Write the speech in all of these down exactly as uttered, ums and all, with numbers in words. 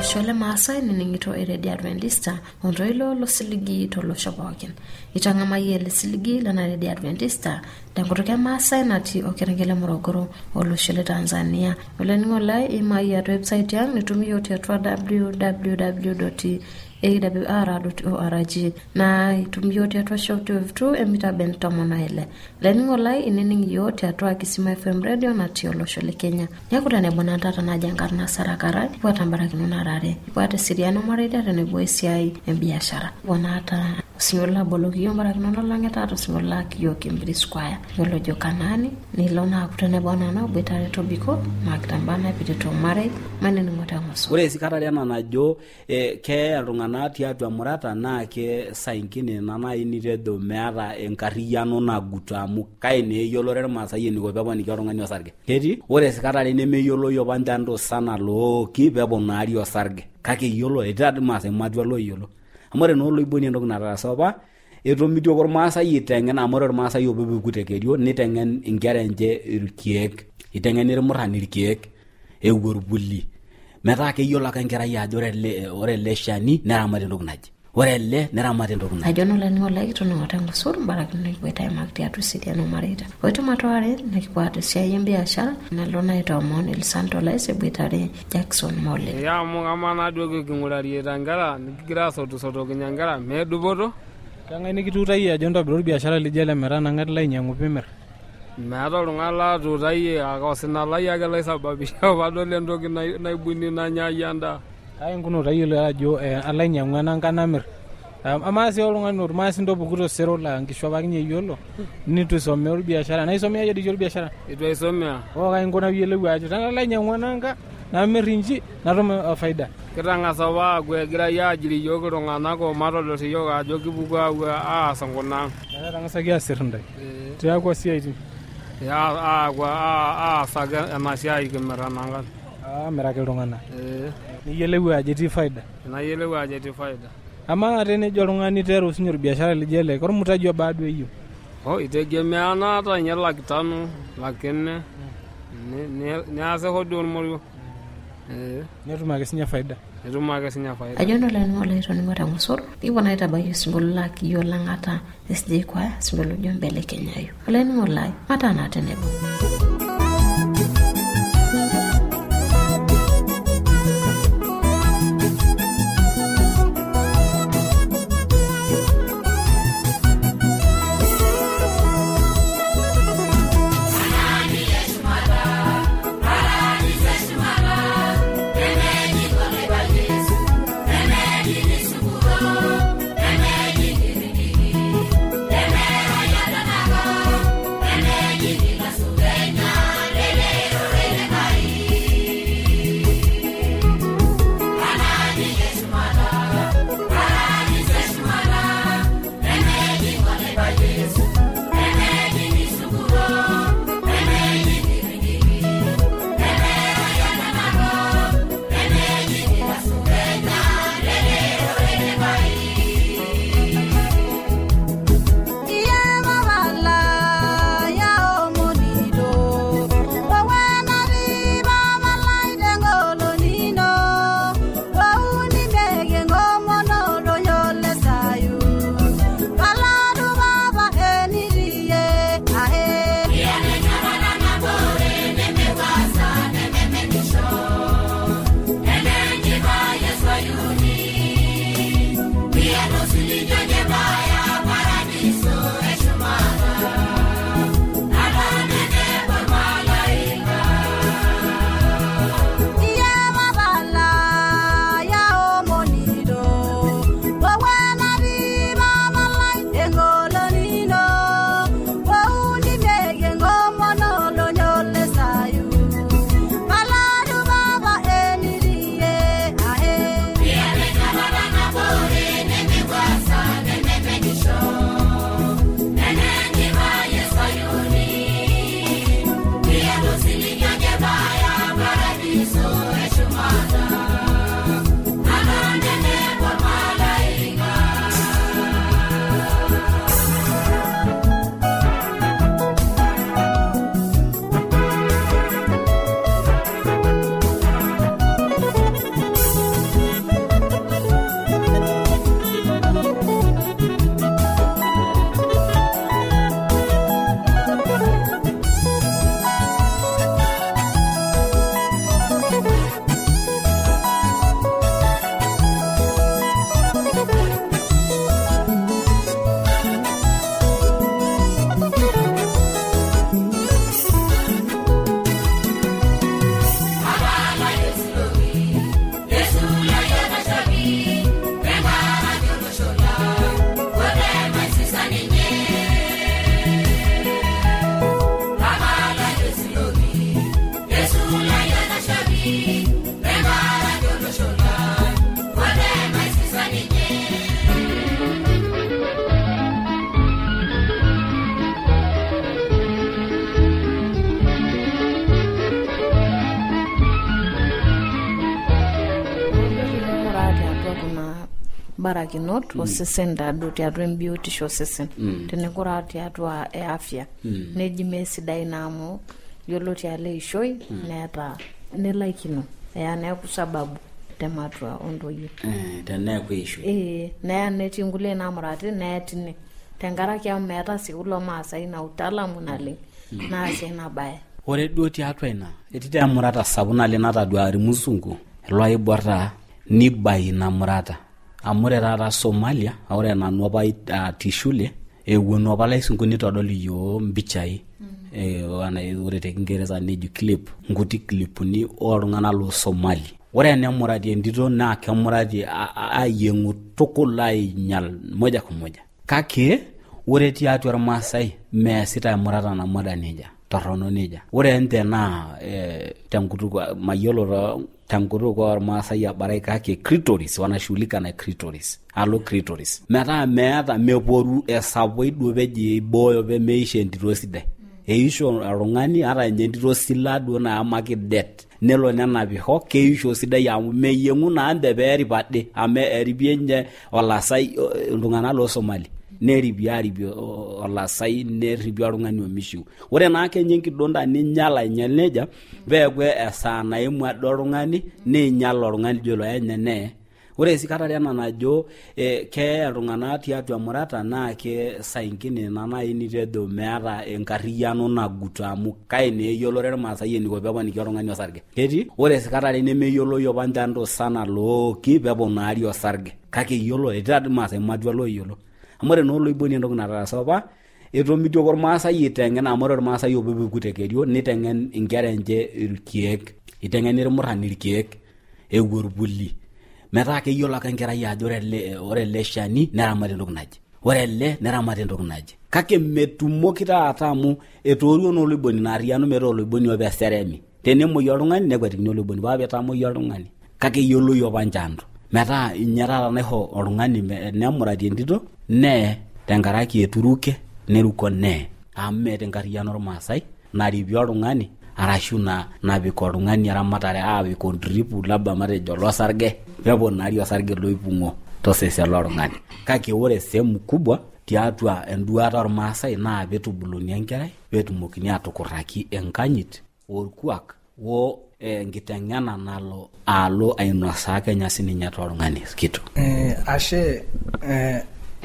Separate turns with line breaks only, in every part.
shole Maasai niningito eredi Adventista onroilo lo siligi to lo shobokin itangama yele siligi lana eredi Adventista dangotoke Maasai nati okerengele Morogoro olo shole Tanzania oleningo lai ima ya website yang nitumi yote atwa w w w dot a w r dot org na itumi yote atwa shop to emita bentomo na ile leningo lai inening yote atwa Kisima F M radio na tiolo shole Kenya yakutane bona tata na jangarna sarakara kwa tambara kinuna rare kwa siriano marida ne boisi ai biashara bona ata singola bologio mara kinuna langeta to singola kiyo kimbiri square yolo jokanani ni lona kutane bona na betare tobiko makitambana piteto mare manene ngota ngoso
ore sikatari ana najo eh, ke alungana tiatu amurata na ke sainkine nana initedo meata enkariyano nagutamu kaine yolore Maasai ni ko beba ni korongani osarge keti ore sikatari nemeyolo yobandando sana lo ki bebo nari osarge kake yolo etad Maasai madwa lo yolo amore no lo iboni ndok na soba eto mitio kor Maasai itengen amore Maasai obebe kutekerio nitengen ingerenje irkiek itengen irmurani irkiek eworbuli meta ke yolo kan kera ya dore le ore le shani neramate ndok naji ore le neramate ndok naji
ajono la ni ola ito no tango sur barak ni kweta makti atu sidiano marita oito matware ni kwata sia biashara na lona ito mon el santo la ese bitare Jackson Mole
ya mo amana dogo kingurari etangara nigira soto soto kinyangara me duboto
kanga ni kitutai ajonda bro biashara lijele merana ngatla inyangu pimer
meata lungala tutai akosina la ya gala sababisha badole ndoki na ibuni na nyayanda
ai nguno tayilo ajo ala inyangu nangana mer amasi olungani urmasi ndo bukuto sero la ngishwa bakinye yolo nitu somero biashara na isomea yedi yolo biashara
itu isomea
o kai ngona yele waje tanga la inyangu nanga na merinji na roma faida
kiranga sawa gwe gira ya jiri yogo rongana ko marolo se yoga ajo kibuga wa a sangona
na ranga sagia sirnda tiya ko siaiti
ya a gwa a a saga amasia ikemera nanga
ah merake rongana eh ni yele waje ti faida
na yele waje ti faida
ama atene jorongani tero sinyor biashara lijele kor mutajwa bado hiyo
oh itegemeana ta nyala kitano lakini ni ni ase hodon moyo eh
netuma kesinya faida
netuma kesinya faida
ajono la ni ola ito ni ngota ngosor ibona ita bayo simbolo la kiyo langata S D kwa simbolo jombele Kenya yo ola ni ola mata na tenebo barakinot osesen dadu tiatua embiotisho osesen tenekura tiatua e afya neji mesidai naamu yiolo tialo eishoi neeta nelaikino eya neeku sababu tematua ontoyie
teneeku eishoi
eh neya netii nkulie naamurati neetine tenkaraki amu meeta sii kulo maasai na utaalamu naleng naasi ina baye.
Ore duo tiatua ina etii emurata sapuk naleng natadua irmusungu elo aiborra nibai ina murata amu ore taata Somalia ore nanu apa atii shule ewuonu apa laisungu nitodol iyiok mpichai eh ore te Kingereza neji clip nkuti clipuni oltung'anak lo Somali. Ore ene murati entito naa kemurati ayengu tukul ainyal moja kwa moja. Kake ore tiatua irmaasai meesita emurata namuda neja torrono neja. Ore ente naa eh, tenkutuk mayiolo tenkutuk ormaasai abarai kake clitoris wanashughulika na clitoris alo clitoris metaa meeta meporu esapoi duo peji boyo pemeisha entito sidai eisho oltung'ani ata entito sila duo na amaki det nelo nenapi ho keisho sidai amu meyengu na ande peeri pade ame eribie nye olasai iltung'anak lo Somali neribia ribio olasai neribia oltung'ani omishu. Ore naa kenye nkidonda ninyala inyal neja beekwe esaa naimu ado oltung'ani ninyal oltung'ani jolo enye ne. Ore sikata rena najo eh, keya iltung'anak tiatua murata naa ke saingine nanai nitedo meeta enkarriyiano naguta amu kaine eyiolore irmaasai eniko peponiki oltung'ani osarge. Ketii ore sikata nemeyiolo yopa nchando sana looki peponari osarge kake yiolo etii irmaasai matua loyiolo. Amore no loiboni entoki nataasa apa etomitio ormaasai iteng'en amu ore irmaasai opupuku tekerio niteng'en inkera enche irkiek iteng'en irmurrani irkiek ewuorpuli metaa keyiolo ake enkerai ajo ore ele shani neramati entoki naji ore ele neramati entoki naji kake metumoki taata amu etoorio no loiboni naariano metaa loiboni ope seremi tenemoi oltung'ani nekwatikini loiboni paa petamoi oltung'ani kake yiolo yopa nchando metaa inyarara naiho oltung'ani nemurati entito ne tenkaraki eturuke neruko ne amu meeta enkarriyiano ormaasai naripie oltung'ani arashu na napik oltung'ani eramatare aapi contribute labda matejo losarge peponari osarge loipung'o tosesen loltung'ani kake ore sehemu kubwa tiatua enduata ormaasai naa petubuluni enkerai petumokini atukurraki enkanyit orkuak wo enkiteng'ena nalo alo ainosaa Kenya sininye toltung'ani kitu
eh ashe eh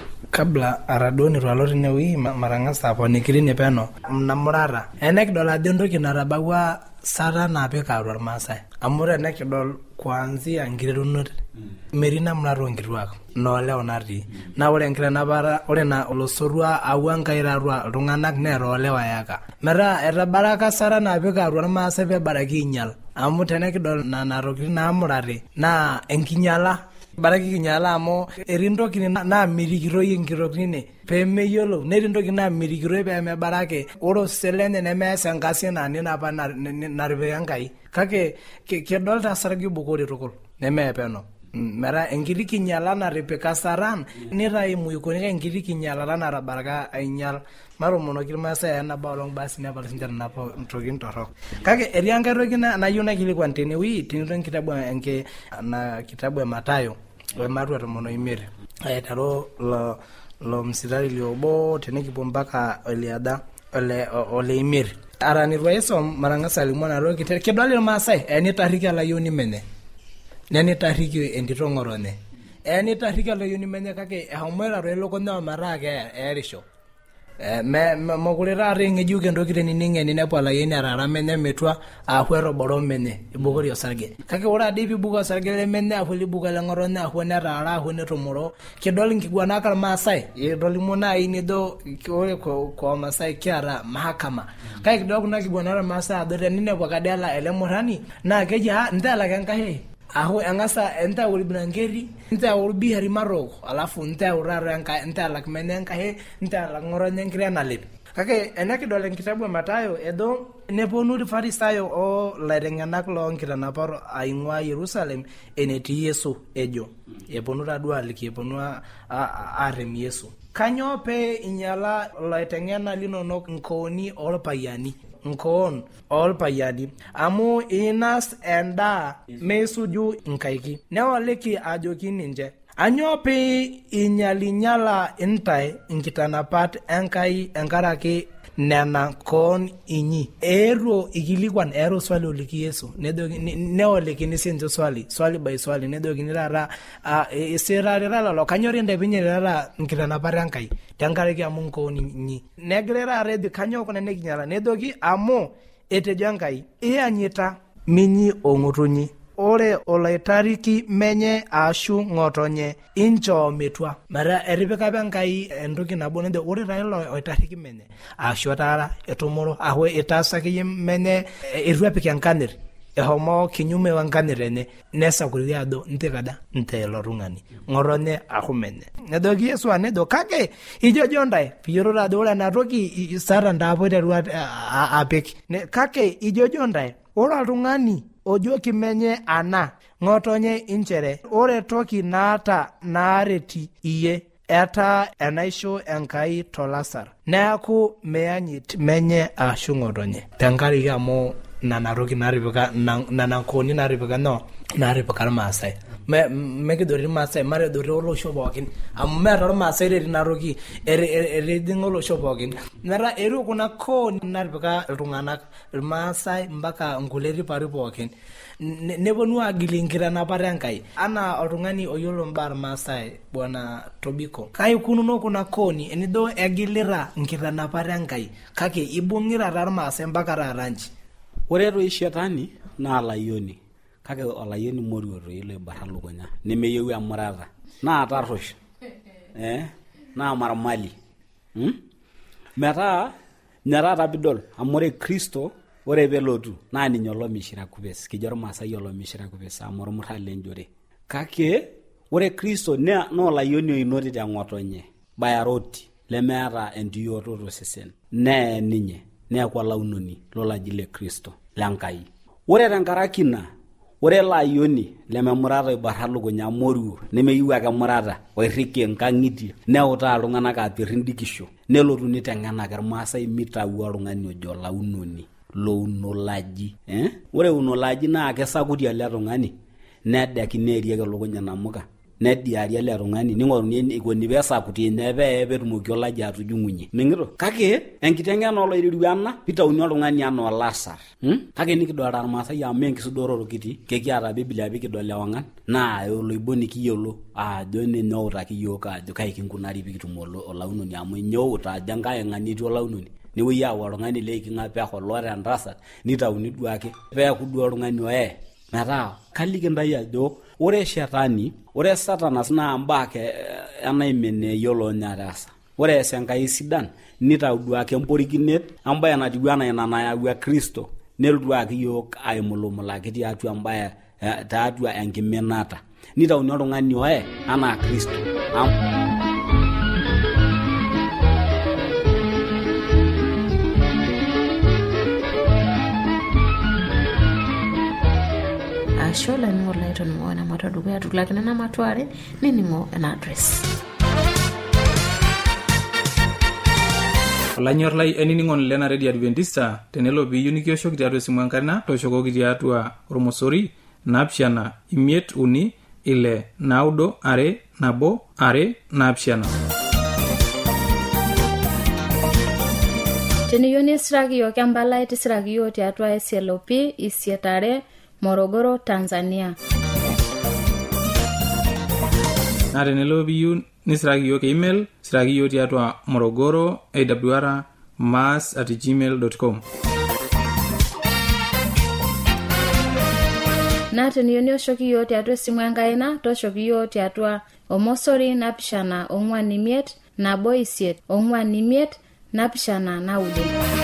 kabla aradoni rwalo tinewi marangasa aponikirine peno mnamurara enekidol ajo ntoki narabawa sara napika ormaasai amure enekidol kuanzia nkiterunoto merina mnaro nkirwak noleo natii na ore nkirena bara ore na olosorua awangairarwa iltung'anak nerolewa yaka mera etabaraka sara napika ormaasai pebaraki inyal amu tenekidol na naroki namurati na enkinyala baraki kinyala amu erintoki na mirikiroi enkirokine pemeyiolo nerintoki na mirikiroi pemebarake oro selene nemeesa enkasi na nina apa naripika enkai kake kedolta sargi bukori tukul nemepeno mera enkiti kinyala naripika saran nitaimu ikonika enkiti kinyala lanarabaraka ainyal marumono kirmasa ena baolong basi ne balsinja napo ntokin torok kake eria enkai toki nayieu nakilikwan tenewi tinito kitabu enke na kitabu ya Matayo wematua tomono imere aitaro lo lo msitari liobo tenekipo mpaka Eliada ole ole imere arani rwaiso marangasa limona ro kitere kedwali Maasai eni tariki alayoni mene neni tariki entito ngorone eni tariki alayoni mene kake ehomera ro lokona marake erisho eh me mokulera rengeju kendo kiteni ningeni nepo alayeni arara mene metua ahwero boro mene ibogori osarge kake ora adipi buga osarge le mene ahweli buga le ngorone ahwene arara ahwene tomoro kedol nkigwana kal Maasai edolimona inido ore ko ko Maasai kiara mahakama kake kidogo na kigwana Maasai adore nine kwa kadala ele morani na keji ha ndala kankahe aho angasa enta ulibnangeri enta ulbihari maroko alafu enta urara enka enta lakmene enka he enta langoronya nkria na lip kake enakidole kitabu ya Matayo edo neponu farisayo o larenganak lo nkirana paro aingwa Yerusalem eneti Yesu ejo eponu tadua liki eponu arem Yesu kanyo pe inyala laitengena linonok nkoni olpayani nkon all payadi amu inas enda mesuju nkaiki newaleki ajoki ninje Anyo pe inyalinyala intai inkitanapat enkai enkaraki nena kon inyi. Ero ikilikwan ero swali oliki Yesu. Neoliki nisinjo swali. Swali by swali. Nedoki nirara isirarira lalo. Kanyori ndepinye nirara inkitanapat enkai. Tenkaraki amu kon inyi. Negrera redi kanyo kuna nekinyala. Nedoki amu etejo enkai. Ianyita minyi ongutunyi. Ore olaitariki menye ashu ngotonye incho metua. Mara eripika benkai entoki nabo nende ore railo olaitariki menye ashu tara etomoro ahwe itasaki menye eruapika nkanir ehomo kinyume wankanir ene nesa kuriado ntekada ntelo rungani ngoronye ahumenye. Nedoki Yesu anedo kake ijojo ndai piyoro rado ora natoki sara ndapo terua apik. Kake ijojo ndai ora rungani ojo kimenye ana ngotonye inchere ore toki naata naareti iye eta enaisho enkai tolasar neaku meanyit menye ashu ngotonye tenkariki amu nanaroki naripika nanankoni naripika no naripika Maasai me mekidori Maasai mare dori olosho pookin amu meeta Maasai reti naroki eredingo olosho pookin nara eru kuna koni naripika iltung'anak Maasai mpaka nkuleri pari pookin neponu agili nkitanapata enkai ana oltung'ani oyiolo mbar Maasai bwana Tobiko kai kununo kuna koni enido egilira nkitanapata enkai kake ibungira tar Maasai mpaka raranji.
Ore roi shetani na layoni kake olayoni morio roi le baralugonya nemeyewu amurata na atarosh eh na marmali hm meta nyara tabidol amore Kristo ore belotu na ninyolo mishira kubes kijoro Maasai yolo mishira kubes amor murale njore kake ore Kristo ne no layoni oinoti tangotonye bayaroti lemeata endiyoto to sesen ne ninye ne kwa launoni lola jile Kristo lankai. Ore tenkarakina ore layoni lememurata ibaralugo nyamoru nemeyiu ake murata oirike nkangiti neuta iltung'anak apirindikisho nelotu nitengenake Maasai mitau oltung'ani ojo launoni lounolaji eh ore unolaji na kesakuti ele tung'ani nedeki neerieke lukunya namuka nediari ele tung'ani ningoruni ikoni besakuti nebe betumoki olaji atujungunye mingiro kake enkitengena oloiriruana pitauni oltung'ani ana olasar hm kake nikidolta Maasai amu enkisudororo kiti kekiata Biblia bikidol ewangan na oloiboni kiyolo ajo ne nyouta kiyoka ajo kai kinkunari bikitumolo olaunoni amu nyouta ajo ngai ng'anitu olaunoni niwe yawo oltung'ani lekinga pe holore andasa nitauni duake pe kudu oltung'ani oe meta kaliki ndai ajo ore shetani ore satanas na mbake enaimene yolo nyarasa ore senkai sidan nitauduake mporikinet ambaye natiguana ina nayawua Kristo nelduake yok aimulumulaki tiatu ambaye taatu enkimenata nitauni oltung'ani oe ana Kristo am
Shola ningo laito ningo na matodu ya tulakina na matware ni ningo an address.
Olanyor lai eniningon lena Radio Adventista tenelo biyu nikiosho kitiatu simuankarina toshoko kitiatua ormosori napshana imiet uni ile naudo are nabo are napshana.
Teniyoni sragi yo kambala iti sragi yo tiatua S L O P isietare Morogoro, Tanzania.
Na tenelo biyu nisragi yo ke email sragi yo tiatua morogoro awr mass at gmail dot com.
Na teniyoni oshoki yo tiatua simu enkaina toshoki yo tiatua omosori napishana ong'wan imiet nabo isiet ong'wan imiet napishana naudo.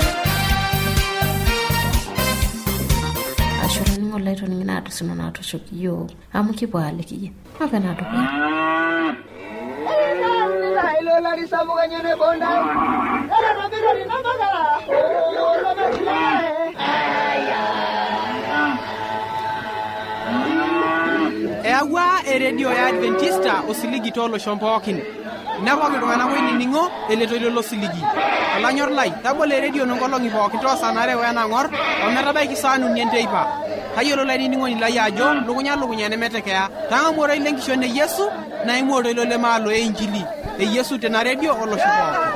Ningo laito ningina atusino na atoshoki yo amukipo alikiye apa na to
ilo la risabu ganyane bonda era na bidori na bagala o la bagala
ewa e radio ya Adventista osiligi tolo shompokin nawo ngidwana weni ningo eleto lo siligi olanyor lai tabole radio nongolongi pokin to sanare wena ngor o metabai kisanu nienteipa hayolo lai ningo ni lai ajo lugunya lugunya ne metekea tanga mora ilenkisho ne Yesu naing'ua oltoilo lemaalo e injili e Yesu tena redio olosho pookin.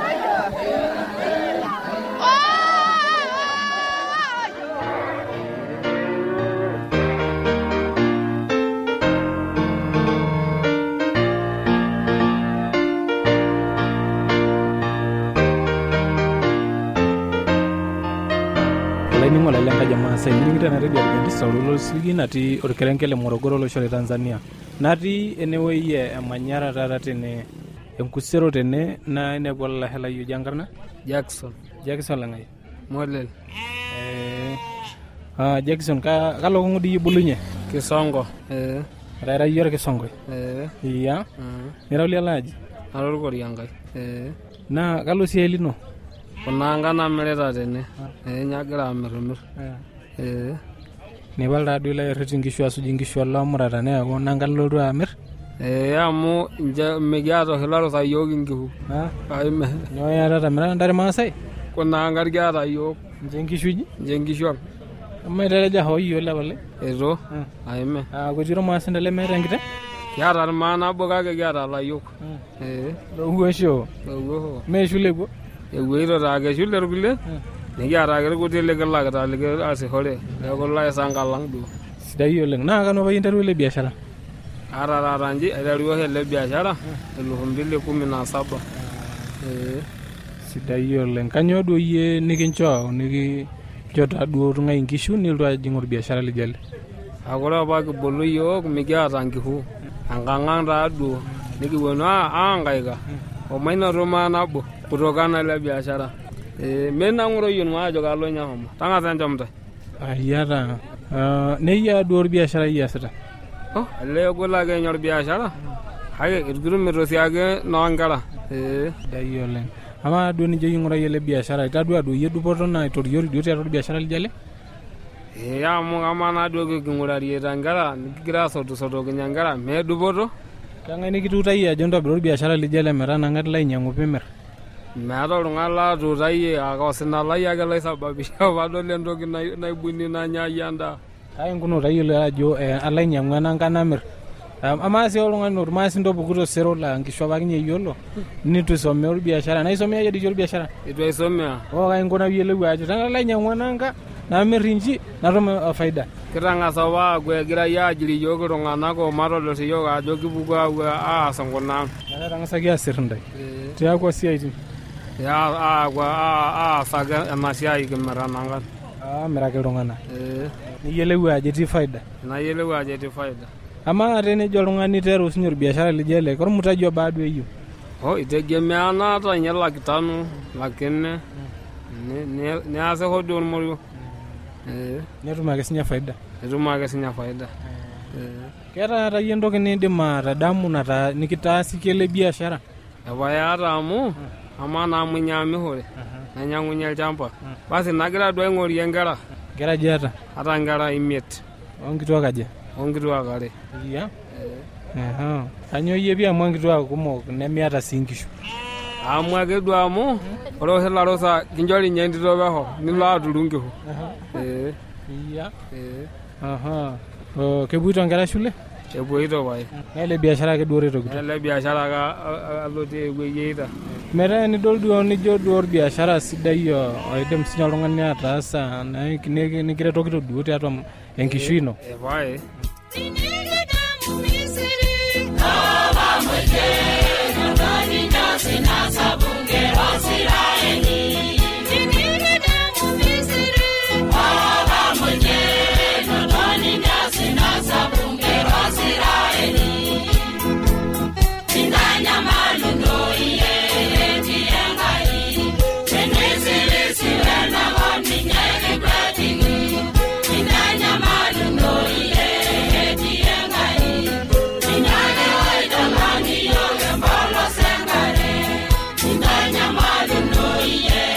Laining'o lai lenkaji Maasai nikitii ena redio Adventista olosigi natii orkerenke le Morogoro olosho le Tanzania. Natii enewueji emanyara taata tene enkusero tene na inepu olashe lai oji enkarna
Jackson.
Jackson Lang'ai.
Molel.
Eh, ah, Jackson ka kalo ng'udi ibulunye?
Kisongo. Eh.
Raira yore Kisongo.
Eh.
Iya.
Mm.
Nirauli alaji.
Aror Koriangai. Eh.
Na kalo siai lino?
Kuna anga namirita tene. Eh, nyagira amirmir. Eh.
Nipal taduo ilo airrita inkishu asuj inkishu olomurata neeku nanga nilotu amir?
Eh, amu nje mikiata oshi larusa yiok inkihu. Aime.
Nyoo iyatata mirata ntare Maasai?
Kuna anga kiata yiok.
Nche inkishu ji?
Nche inkishu ang'.
Ama itereja hoo yiok lepale?
Eto. Aime.
Ah, kuti irmaasai ntale meeta enkiteng'?
Kiata irmaa nabo kake kiata layiok. Eh.
Lowuosho?
Lowuosho.
Meeshule epuo?
Epuoito taake shule irkulie. Nikiata ake irkuti likilakita likiasishore. Neeku laisanka lang' duo.
Sidai oleng'. Naa kanu apa interua ile biashara?
Ata taata nji aiterua oshi ile biashara elfu mbili kumi na saba. Eh.
Sidai oleng'. Kanyoo duo iyie nikinchoo nikincho taaduo tung'ai inkishu nilotu ajing' orbiashara lijo ele?
Akore apa kibulu yiok mikiata nkihu. Enkang' taaduo nikipwonu aangaika omainoto maa nabo kutokana ile biashara. Eh, menang'oro yiok ajo kalo nyahomo. Tang'asa enchomtai.
Ayiata. Uh, neyia duo orbiashara iasita?
Oh, ele egol ake enyor biashara. Kake irkitumito siake noonkera. Eh.
Sidai oleng'. Ama duo nijo ing'urayie ele biashara itadua duo iyie dupoto naitoriori duo tiatua orbiashara lijo ele?
Eh, amu kamaa naaduo kiking'urarie nkera nikigira asotusotokinye nkera mee dupoto.
Kang'ai nikituutayie ajo ntobira orbiashara lijo ele metaa nang'ai ilo ainyang'u piimirr?
Meeta oltung'ani laatuutayie ake osina lai ake laisababisha paadol entoki naibuni nanyayie endaa.
Kake nkunu tayiolo ajo alo ainyang'u enanka namirr. Amaa sii oltung'ani ormaasai ntopuku tosero laa nkishu apa kinyi eyiolo nitu isomea orbiashara. Na isomea ajo dii orbiashara?
Itu aisomea.
Oh, kai nkuna piyiolou ajo tang'ai alo ainyang'u enanka namirr inji natum faida.
Kitang'asa apa aaku egirai aajiri yiok iltung'anak omatolot yiok ajo kipuku aapuo aas nkuna ang'.
Netang'asaki aasirr ntae tiatua siaitin?
Aapuo aasaki ena siai kimirr enankan.
Amiraki iltung'anak.
Eh.
Niyiolou ajo etii faida?
Nayiolou ajo etii faida.
Amaa tenejo oltung'ani iteru sinye orbiashara lijo ele kormutaji oba duo eyieu?
Oh, itegemea naata nye laki tano laki nne niase hodi ormorio. Eh.
Netum ake sinye faida?
Netum ake sinye faida.
Eh. Keeta taata iyie entoki niindim atadamu nata nikitaasikie ele biashara?
Epae aata amu amaa naa munyaamihore nainyang'unye olchamba. Basi nagira duo aing'orie nkera.
Nkera aja eeta?
Ata nkera imiet.
Onkituak aja?
Onkituak are.
Iya? Ehe. Kanyoo iyie piamua nkituak kumok nemiata sii nkishu?
Amu ake duo amu ore oshi larusa kinchori nye entito peho nilo aturu nkihu. Eh.
Iya?
Eh.
Aha. Oh, kepuoito nkera shule?
Epuoito pae.
Ele biashara ake duo retokito?
Ele biashara ake alotie ewueji eita.
Metaa enidol duo nijo duo orbiashara sidai oidim sinye oltung'ani ataasa nikiretokito duo tiatua enkishui ino?
Epae.
Yeah.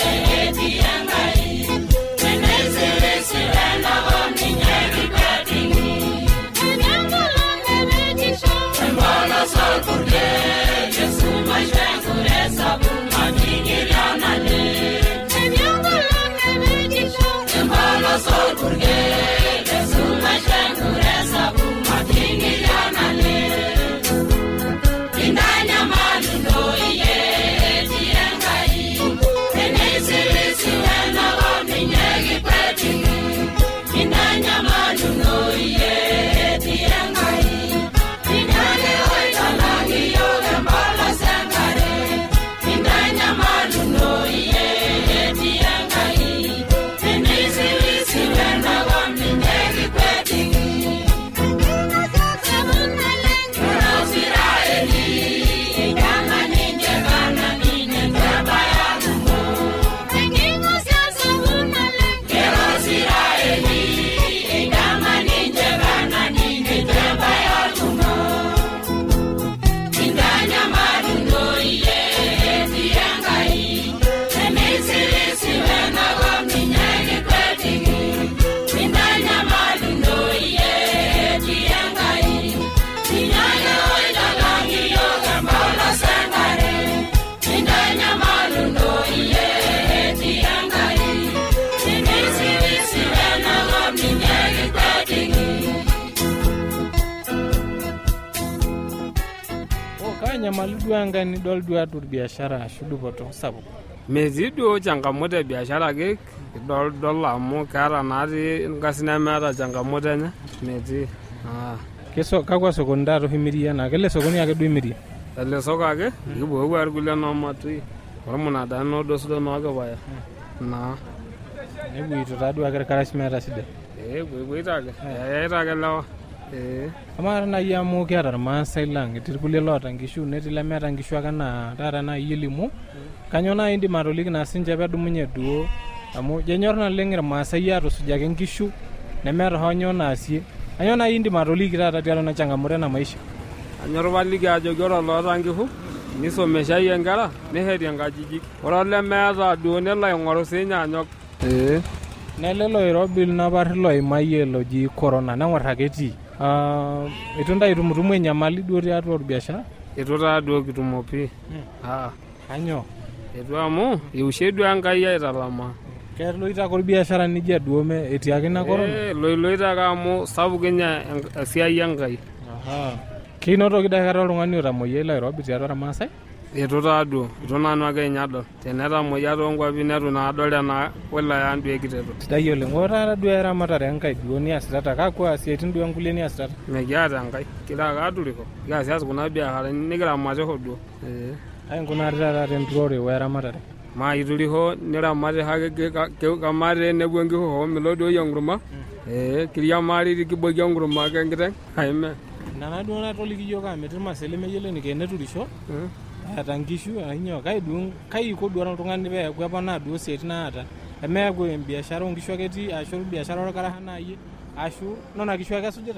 kaa nyamali duo enkai nidol duo atua biashara ashu dupoto sapuk?
Metii duo changamoto e biashara ake idol dol amu keeta natii nkasi nemeeta changamoto enye metii. Ah.
Keso kakwa sokoni taata oshi imirie naa kele sokoni ake duo imirie?
Ele soko ake kipuopuo irkulie noomatui ormunadani odosudo nookipaya naa.
Nepuoito taaduo ake irkarash meeta shida?
Ee epuoito ake eyaita ake lewa. Ee.
Amaa naaji amu kiata irmaasai lang etii irkulie loota nkishu netii lemeeta nkishu ake naa taata naaji elimu kanyoo naaji indim atoliki naa sinche peedumunye duo amu jenyorr naleng irmaasai aatusujaki nkishu nemeeta hoo nyoo naasie. Kanyoo naaji indim atoliki taata tialo ena changamoto ena maisha?
Anyorr paliki ajoki ore oloota nkishu nisomeshayie nkera neshetie nkajijik. Ore olemeeta duo nelo aing'oru siinye anyok. Ee.
Nele loirobi naparri loimayie loji corona neng'orr ake etii. Uh, itu ntae itumutumu enyamali duo tiatua biashara?
Itu taa duo kitumo pii. Ah.
Kanyoo?
Itu amu iushe duo Enkai aitalama.
Keloito ake biashara nijia duo me etii ake ina corona?
Eh, loiloito ake amu sapuk ninye esiai Enkai.
Aha. Kinotoki dai kata oltung'ani otamoyia ilo Nairobi tiatua irmaasai?
Itu taa duo, itu nanu ake ninye adol. Tenetamoyia toonkuapi netu naa adol tena wilaya ang' duo ekiteto.
Sidai oleng. Ore taata duo eramatare Enkai duo niasitata kakwa siaitin duo nkulie niasitata?
Mekiata Enkai, kira ake aturiko. Kiasias kuna biasharani nikiramatisho duo. Ee.
Ainkunari taata tenturore weramatare?
Maa iturisho niramatisho ake kamate enepuo nkishu hoo milo duo yie enkurma. Ee, kiriamari kibokie enkurma ake enkiteng'. Aime.
Nana duo natoliki yiok amu etii irmaasai lemeyiolo eniko eneturisho. Eeta nkishu ainyoo kai duo kai iko duo oltung'ani peeku eponaa duo siaitin naata emeeku biashara oonkishu ake etii ashu biashara orkaraha naaji ashu nona kishu ake esujita?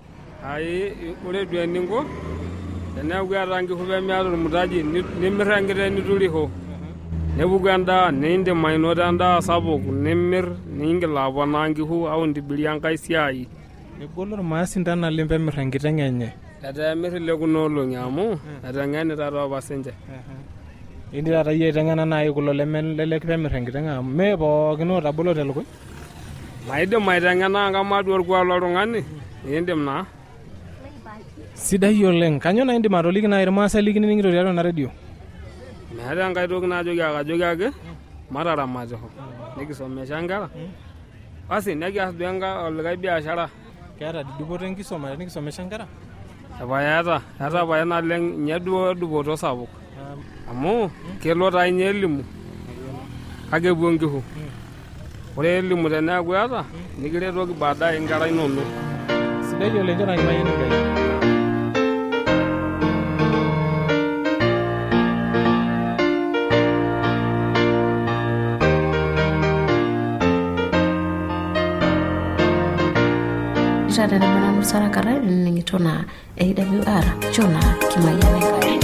Ai ore duo eninko teneeku eeta nkishu pemeeta ormutaji nimirr enkiteng' niturisho. Nepuku endaa niindim ainoto endaa sapuk nimirr niingil aponaa nkishu au intibirie enkai siai.
Egol irmaasin naleng peemirr enkiteng' enye.
Etaa emirr ile kuna olong'i amu eteng'enita taa apa sinche.
Indim taata yie aiteng'ena naaji kulo lemelelek peemirr enkiteng' amu mee pookin ootabolote lukuny?
Maidim aiteng'ena kama duo orkuak loltung'ani indim naa.
Sidai oleng. Kanyoo naa indim atoliki naaji irmaasai likinining'ito tiatua ena redio?
Meeta enkai toki naajoki ake ajoki ake mataramatisho nikisomesha nkera. Basi nekias duo enkai olikae biashara.
Keeta dupoto enkisoma nikisomesha nkera?
Epae eeta, eeta pae naleng nye duo dupoto sapuk. Amu kelo taa inye elimu kake epuo nkishu. Ore elimu teneeku eeta nikiretoki baadaye nkera inonok.
Sidai oleng nchoo kimayian Enkai.
Tata na mwana musara karai nining'ito na A W R chona kimayian Enkai.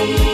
Thank you.